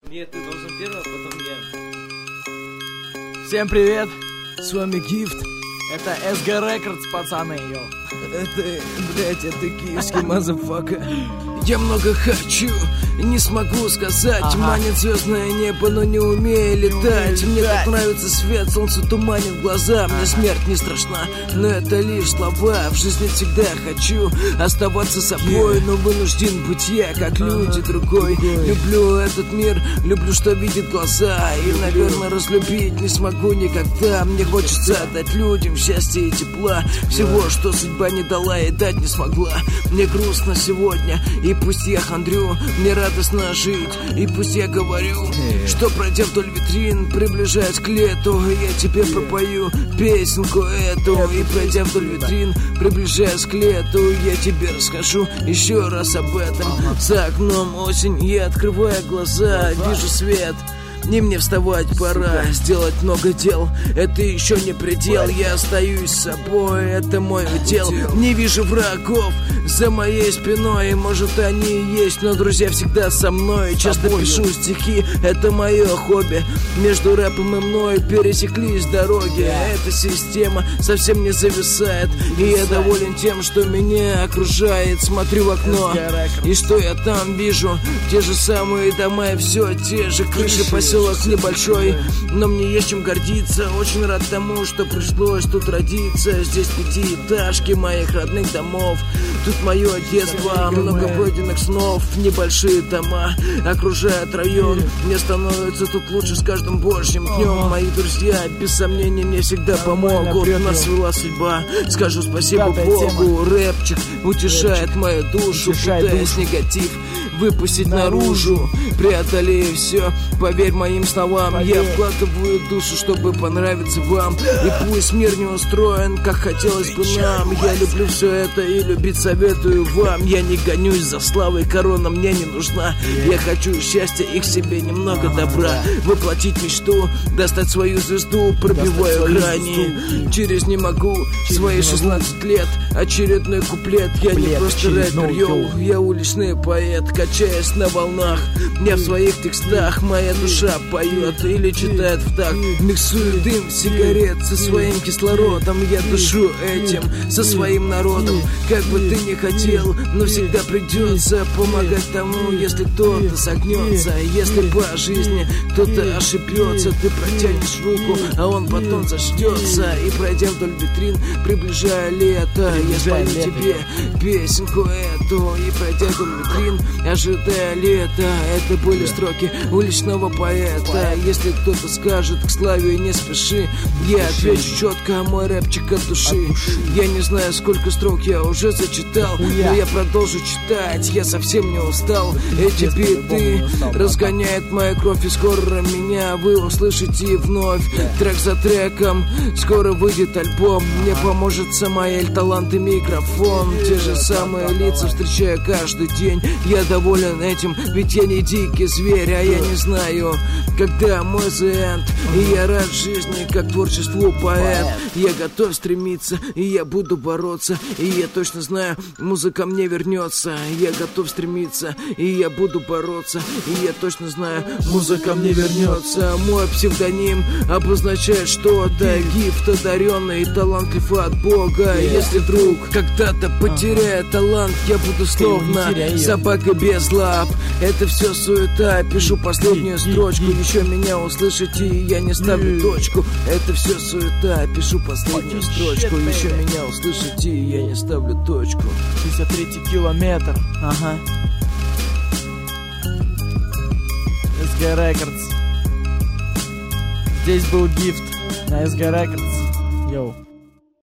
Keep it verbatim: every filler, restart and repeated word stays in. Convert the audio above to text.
Нет, ты должен первый, а потом я. Всем привет, с вами Гифт. Это эс джи Records, пацаны, йо. Это, блять, это киевский мазафака. Я много хочу, не смогу сказать. Ага. Манит звездное небо, но не умею летать. Мне так нравится свет, солнце туманит глаза. Мне смерть не страшна, но это лишь слова. В жизни всегда хочу оставаться собой, но вынужден быть я, как люди, другой. Люблю этот мир, люблю, что видит глаза. И, наверное, разлюбить не смогу никогда. Мне хочется отдать людям счастье и тепла. Всего, что судьба не дала и дать не смогла. Мне грустно сегодня, и пусть я хандрю, мне радостно жить. И пусть я говорю, что пройдя вдоль витрин, приближаясь к лету, я тебе пропою песенку эту. И пройдя вдоль витрин, приближаясь к лету, я тебе расскажу еще раз об этом. За окном осень, я открываю глаза, вижу свет. И мне вставать пора, сделать много дел. Это еще не предел, я остаюсь собой, это мой удел. Не вижу врагов за моей спиной. Может, они и есть, но друзья всегда со мной. Часто пишу стихи, это мое хобби. Между рэпом и мной пересеклись дороги. Эта система совсем не зависает, и я доволен тем, что меня окружает. Смотрю в окно, и что я там вижу? Те же самые дома и все те же крыши. Поселок небольшой, но мне есть чем гордиться. Очень рад тому, что пришлось тут родиться. Здесь пятиэтажки моих родных домов. Тут мое детство, много пройденных снов. Небольшие дома окружают район. Мне становится тут лучше с каждым божьим днем. Мои друзья, без сомнения, мне всегда помогут. Нас свела судьба, скажу спасибо Богу. Рэпчик утешает мою душу, пытаясь негатив выпустить наружу. Преодолея все, поверь моим словам, я вкладываю душу, чтобы понравиться вам. И пусть мир не устроен, как хотелось бы нам, я люблю все это и любить советую вам. Я не гонюсь за славой, корона мне не нужна. Я хочу счастья и к себе немного добра. Воплотить мечту, достать свою звезду, пробиваю грани. Через не могу, свои шестнадцать лет, очередной куплет. Я не просто рэпер, йоу, я уличный поэт. Качаясь на волнах, я в своих текстах, моя душа поет или читает в такт. Миксую дым сигарет со своим кислородом. Я дышу этим со своим народом. Как бы ты ни хотел, но всегда придется помогать тому, если кто-то согнется. Если по жизни кто-то ошибется, ты протянешь руку, а он потом заждется. И пройдя вдоль витрин, приближая лето, я спою тебе песенку эту. И пройдя вдоль витрин, ожидая лета, это были строки уличного поэта. Если кто-то скажет к славе не спеши, я отвечу четко, мой рэпчик от души. Я не знаю, сколько строк я уже зачитал, но я продолжу читать, я совсем не устал. Эти биты разгоняют мою кровь, и скоро меня вы услышите вновь. Трек за треком, скоро выйдет альбом. Мне поможет Самаэль, талант и микрофон. Те же самые лица встречаю каждый день. Я доволен этим, ведь я не дикий зверь, а я не знаю, когда мой the end. И я рад жизни, как творчеству поэт. Я готов стремиться, и я буду бороться. И я точно знаю, музыка мне вернется. Я готов стремиться, и я буду бороться. И я точно знаю, музыка мне вернется. Мой псевдоним обозначает что-то. Гифт одаренный, талантлив от Бога. Если вдруг когда-то потеряю талант, я буду словно собака без лап. Это все суета, пишу последнюю строчку. Еще меня услышите, и я не ставлю точку. Это все суета, пишу последнюю строчку. Еще меня услышите, и я не ставлю точку. шестьдесят третий километр. Ага. эс джи Records. Здесь был Гифт на эс джи Records. Йоу.